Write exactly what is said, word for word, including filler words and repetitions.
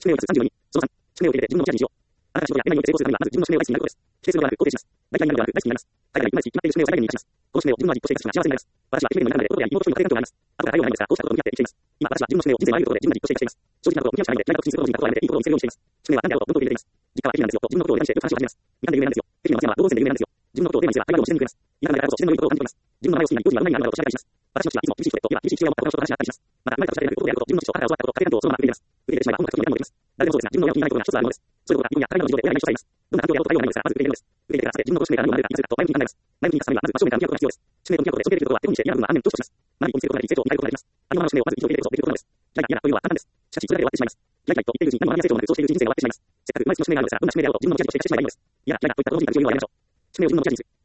宿命をさんじゅうよに、そのさん、宿命を受け入れて自分の持ち味にしよう。あなたが仕事や恋愛において成功するためには、まず自分の宿命を大好きになることです。否定するのではなく肯定します。大嫌いになるのではなく大好きになります。海外に今一決まっている宿命を最大限に生かします。この宿命を自分の実行していくが幸せになります。私は決めるのになるので、弟や妹という家庭環境があります。後から頼りがないのですが、こうしたことを向き合って生きています。今、私は自分の宿命を人生のあらゆることで自分が実行しています。正直なことを向き合うしかないので、何か口にすることを人格をやめていいことを見せるようにしています。宿命は何であろうと自分のことを入れています。実家は駅なんですよと自分のことを言い出してよく話を始めます。見た目で有名なんですよ。駅の松山は動物園で有名なんですよ。自分のことをテーマにすれば会話でも自然に増えます。見た目だからこそ自然の良いことを感じ取ります。自分の名前を好きになり、当時は何々になるのかと調べたりします。私の父はいつも厳しい人で、時は厳しい父親を持った他の人と話し合ったりします。また、生まれたとされることであること、自分の父と母から教わったこと、家庭環境をそのまま受け入れます。受け入れてしまえば音楽活動に何もできます。誰でもそうですが、自分の親を気に入らないことが一つあるのです。そういうことが自分や他人の事情で親が一緒されます。どんな環境であろうと対応はないのですが、まず受け入れるのです。受け入れてからそして自分のことを使命から何を学べるかいつかと前向きに考えます。前向きに考えます。前向きに考えるためにはまず真正面から向き合うことが必要です。宿命と向き合うことでそこでできることが手本にして嫌な部分は反面と処します。宿命を受け入れることは天にして嫌な部分は何に見せることができ、成長を見ないことができます。ありのままの宿命をまず以上受け入れることができることなのです。嫌いだ嫌だというのは簡単です。しかし、それだけで終わってしまいます。嫌い嫌いと言っているうちに何も学びや成長もなく、そうしているうちに人生が終わってしまいます。せっかく生まれつきの宿命があるのですが、どんな宿命であろうと自分の持ち味としてしっかり学びます。嫌だ嫌いだと言った同時に自分に言うようになりましょう。宿命を自分の持ち味にする。